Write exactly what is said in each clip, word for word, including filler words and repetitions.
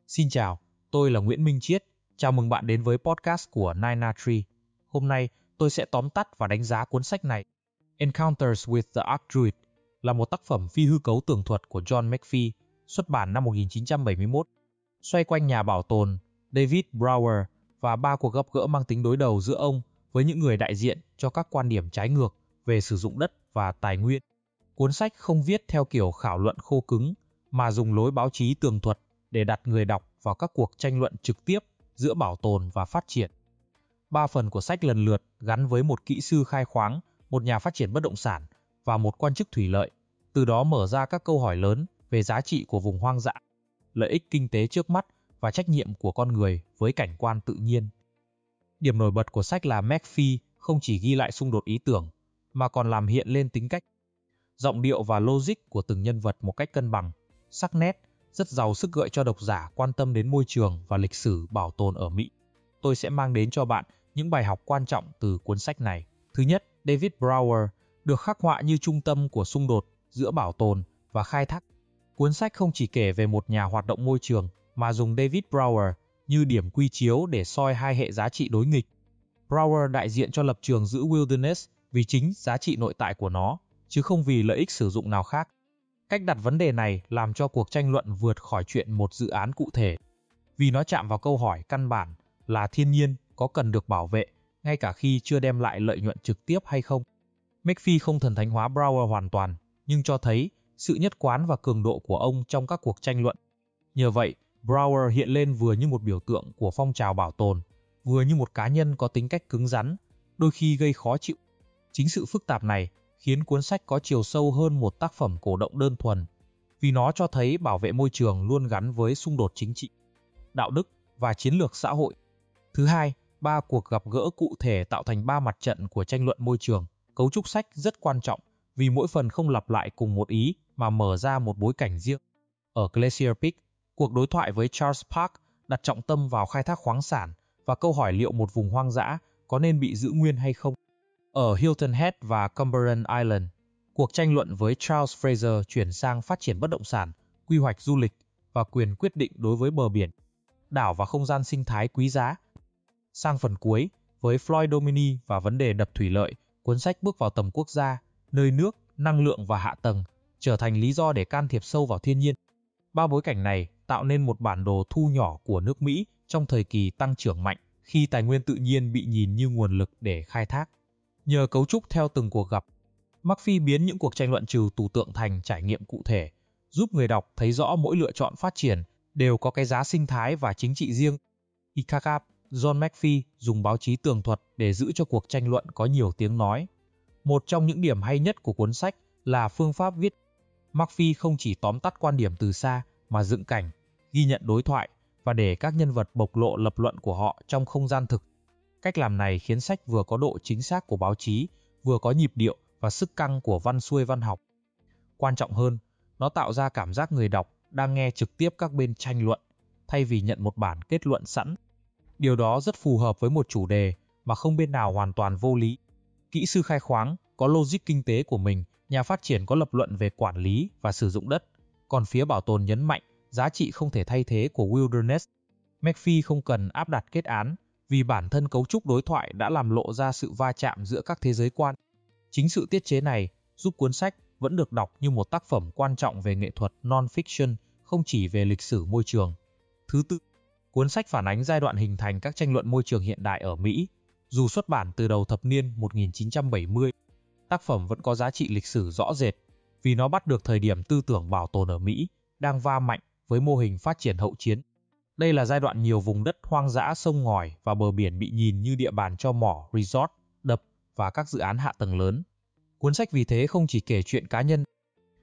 Xin chào, tôi là Nguyễn Minh Chiết. Chào mừng bạn đến với podcast của Nine Tree. Hôm nay, tôi sẽ tóm tắt và đánh giá cuốn sách này. Encounters with the Archdruid là một tác phẩm phi hư cấu tường thuật của John McPhee, xuất bản năm một nghìn chín trăm bảy mươi mốt, xoay quanh nhà bảo tồn David Brower và ba cuộc gặp gỡ mang tính đối đầu giữa ông với những người đại diện cho các quan điểm trái ngược về sử dụng đất và tài nguyên. Cuốn sách không viết theo kiểu khảo luận khô cứng, mà dùng lối báo chí tường thuật để đặt người đọc vào các cuộc tranh luận trực tiếp giữa bảo tồn và phát triển. Ba phần của sách lần lượt gắn với một kỹ sư khai khoáng, một nhà phát triển bất động sản và một quan chức thủy lợi, từ đó mở ra các câu hỏi lớn về giá trị của vùng hoang dã, lợi ích kinh tế trước mắt và trách nhiệm của con người với cảnh quan tự nhiên. Điểm nổi bật của sách là McPhee không chỉ ghi lại xung đột ý tưởng, mà còn làm hiện lên tính cách, giọng điệu và logic của từng nhân vật một cách cân bằng, sắc nét, rất giàu sức gợi cho độc giả quan tâm đến môi trường và lịch sử bảo tồn ở Mỹ. Tôi sẽ mang đến cho bạn những bài học quan trọng từ cuốn sách này. Thứ nhất, David Brower được khắc họa như trung tâm của xung đột giữa bảo tồn và khai thác. Cuốn sách không chỉ kể về một nhà hoạt động môi trường, mà dùng David Brower như điểm quy chiếu để soi hai hệ giá trị đối nghịch. Brower đại diện cho lập trường giữ wilderness vì chính giá trị nội tại của nó, chứ không vì lợi ích sử dụng nào khác. Cách đặt vấn đề này làm cho cuộc tranh luận vượt khỏi chuyện một dự án cụ thể, vì nó chạm vào câu hỏi căn bản là thiên nhiên có cần được bảo vệ ngay cả khi chưa đem lại lợi nhuận trực tiếp hay không. McPhee không thần thánh hóa Brower hoàn toàn, nhưng cho thấy sự nhất quán và cường độ của ông trong các cuộc tranh luận. Nhờ vậy, Brower hiện lên vừa như một biểu tượng của phong trào bảo tồn, vừa như một cá nhân có tính cách cứng rắn, đôi khi gây khó chịu. Chính sự phức tạp này khiến cuốn sách có chiều sâu hơn một tác phẩm cổ động đơn thuần, vì nó cho thấy bảo vệ môi trường luôn gắn với xung đột chính trị, đạo đức và chiến lược xã hội. Thứ hai, ba cuộc gặp gỡ cụ thể tạo thành ba mặt trận của tranh luận môi trường. Cấu trúc sách rất quan trọng vì mỗi phần không lặp lại cùng một ý mà mở ra một bối cảnh riêng. Ở Glacier Peak, cuộc đối thoại với Charles Park đặt trọng tâm vào khai thác khoáng sản và câu hỏi liệu một vùng hoang dã có nên bị giữ nguyên hay không. Ở Hilton Head và Cumberland Island, cuộc tranh luận với Charles Fraser chuyển sang phát triển bất động sản, quy hoạch du lịch và quyền quyết định đối với bờ biển, đảo và không gian sinh thái quý giá. Sang phần cuối, với Floyd Domini và vấn đề đập thủy lợi, cuốn sách bước vào tầm quốc gia, nơi nước, năng lượng và hạ tầng trở thành lý do để can thiệp sâu vào thiên nhiên. Ba bối cảnh này tạo nên một bản đồ thu nhỏ của nước Mỹ trong thời kỳ tăng trưởng mạnh, khi tài nguyên tự nhiên bị nhìn như nguồn lực để khai thác. Nhờ cấu trúc theo từng cuộc gặp, McPhee biến những cuộc tranh luận trừu tù tượng thành trải nghiệm cụ thể, giúp người đọc thấy rõ mỗi lựa chọn phát triển đều có cái giá sinh thái và chính trị riêng. I K A P, John McPhee dùng báo chí tường thuật để giữ cho cuộc tranh luận có nhiều tiếng nói. Một trong những điểm hay nhất của cuốn sách là phương pháp viết. McPhee không chỉ tóm tắt quan điểm từ xa, mà dựng cảnh, ghi nhận đối thoại và để các nhân vật bộc lộ lập luận của họ trong không gian thực. Cách làm này khiến sách vừa có độ chính xác của báo chí, vừa có nhịp điệu và sức căng của văn xuôi văn học. Quan trọng hơn, nó tạo ra cảm giác người đọc đang nghe trực tiếp các bên tranh luận, thay vì nhận một bản kết luận sẵn. Điều đó rất phù hợp với một chủ đề mà không bên nào hoàn toàn vô lý. Kỹ sư khai khoáng có logic kinh tế của mình, nhà phát triển có lập luận về quản lý và sử dụng đất, còn phía bảo tồn nhấn mạnh giá trị không thể thay thế của wilderness. McPhee không cần áp đặt kết án, vì bản thân cấu trúc đối thoại đã làm lộ ra sự va chạm giữa các thế giới quan. Chính sự tiết chế này giúp cuốn sách vẫn được đọc như một tác phẩm quan trọng về nghệ thuật non-fiction, không chỉ về lịch sử môi trường. Thứ tư, cuốn sách phản ánh giai đoạn hình thành các tranh luận môi trường hiện đại ở Mỹ. Dù xuất bản từ đầu thập niên một nghìn chín trăm bảy mươi, tác phẩm vẫn có giá trị lịch sử rõ rệt, vì nó bắt được thời điểm tư tưởng bảo tồn ở Mỹ đang va mạnh với mô hình phát triển hậu chiến. Đây là giai đoạn nhiều vùng đất hoang dã, sông ngòi và bờ biển bị nhìn như địa bàn cho mỏ, resort, đập và các dự án hạ tầng lớn. Cuốn sách vì thế không chỉ kể chuyện cá nhân,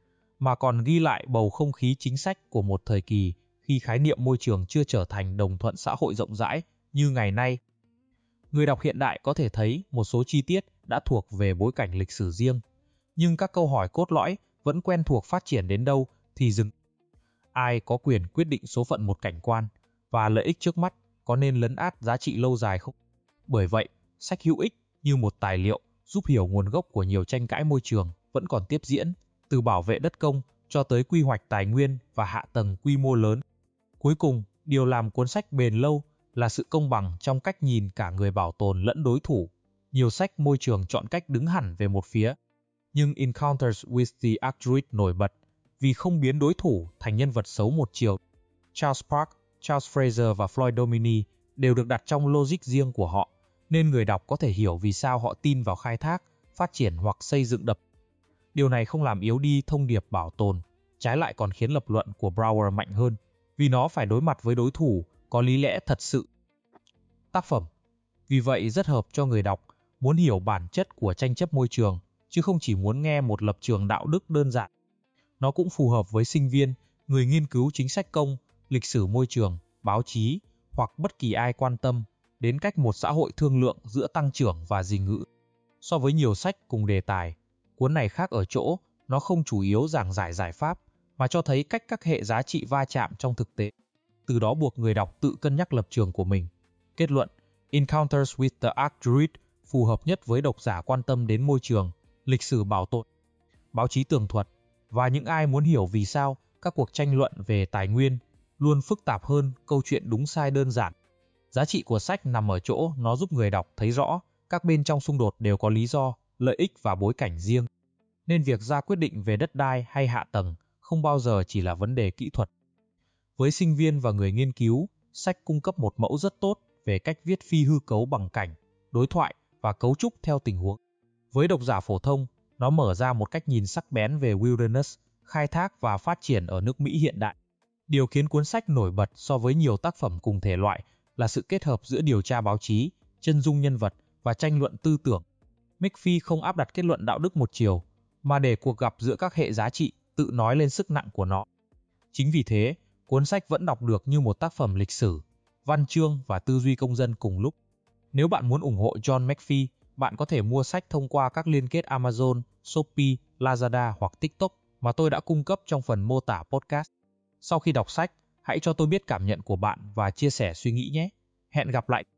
mà còn ghi lại bầu không khí chính sách của một thời kỳ khi khái niệm môi trường chưa trở thành đồng thuận xã hội rộng rãi như ngày nay. Người đọc hiện đại có thể thấy một số chi tiết đã thuộc về bối cảnh lịch sử riêng, nhưng các câu hỏi cốt lõi vẫn quen thuộc: phát triển đến đâu thì dừng? Ai có quyền quyết định số phận một cảnh quan? Và lợi ích trước mắt có nên lấn át giá trị lâu dài không? Bởi vậy, sách hữu ích như một tài liệu giúp hiểu nguồn gốc của nhiều tranh cãi môi trường vẫn còn tiếp diễn, từ bảo vệ đất công cho tới quy hoạch tài nguyên và hạ tầng quy mô lớn. Cuối cùng, Điều làm cuốn sách bền lâu là sự công bằng trong cách nhìn cả người bảo tồn lẫn đối thủ. Nhiều sách môi trường chọn cách đứng hẳn về một phía. Nhưng Encounters with the Archdruid nổi bật vì không biến đối thủ thành nhân vật xấu một chiều. Charles Park, Charles Fraser và Floyd Domini đều được đặt trong logic riêng của họ, nên người đọc có thể hiểu vì sao họ tin vào khai thác, phát triển hoặc xây dựng đập. Điều này không làm yếu đi thông điệp bảo tồn, trái lại còn khiến lập luận của Brouwer mạnh hơn, vì nó phải đối mặt với đối thủ có lý lẽ thật sự. Tác phẩm vì vậy rất hợp cho người đọc muốn hiểu bản chất của tranh chấp môi trường, chứ không chỉ muốn nghe một lập trường đạo đức đơn giản. Nó cũng phù hợp với sinh viên, người nghiên cứu chính sách công, lịch sử môi trường, báo chí hoặc bất kỳ ai quan tâm đến cách một xã hội thương lượng giữa tăng trưởng và dị ngữ. So với nhiều sách cùng đề tài, cuốn này khác ở chỗ nó không chủ yếu giảng giải giải pháp mà cho thấy cách các hệ giá trị va chạm trong thực tế. Từ đó buộc người đọc tự cân nhắc lập trường của mình. Kết luận, Encounters with the Archdruid phù hợp nhất với độc giả quan tâm đến môi trường, lịch sử bảo tồn, báo chí tường thuật và những ai muốn hiểu vì sao các cuộc tranh luận về tài nguyên luôn phức tạp hơn câu chuyện đúng sai đơn giản. Giá trị của sách nằm ở chỗ nó giúp người đọc thấy rõ các bên trong xung đột đều có lý do, lợi ích và bối cảnh riêng. Nên việc ra quyết định về đất đai hay hạ tầng không bao giờ chỉ là vấn đề kỹ thuật. Với sinh viên và người nghiên cứu, sách cung cấp một mẫu rất tốt về cách viết phi hư cấu bằng cảnh, đối thoại và cấu trúc theo tình huống. Với độc giả phổ thông, nó mở ra một cách nhìn sắc bén về wilderness, khai thác và phát triển ở nước Mỹ hiện đại. Điều khiến cuốn sách nổi bật so với nhiều tác phẩm cùng thể loại là sự kết hợp giữa điều tra báo chí, chân dung nhân vật và tranh luận tư tưởng. McPhee không áp đặt kết luận đạo đức một chiều, mà để cuộc gặp giữa các hệ giá trị tự nói lên sức nặng của nó. Chính vì thế, cuốn sách vẫn đọc được như một tác phẩm lịch sử, văn chương và tư duy công dân cùng lúc. Nếu bạn muốn ủng hộ John McPhee, bạn có thể mua sách thông qua các liên kết Amazon, Shopee, Lazada hoặc TikTok mà tôi đã cung cấp trong phần mô tả podcast. Sau khi đọc sách, hãy cho tôi biết cảm nhận của bạn và chia sẻ suy nghĩ nhé. Hẹn gặp lại!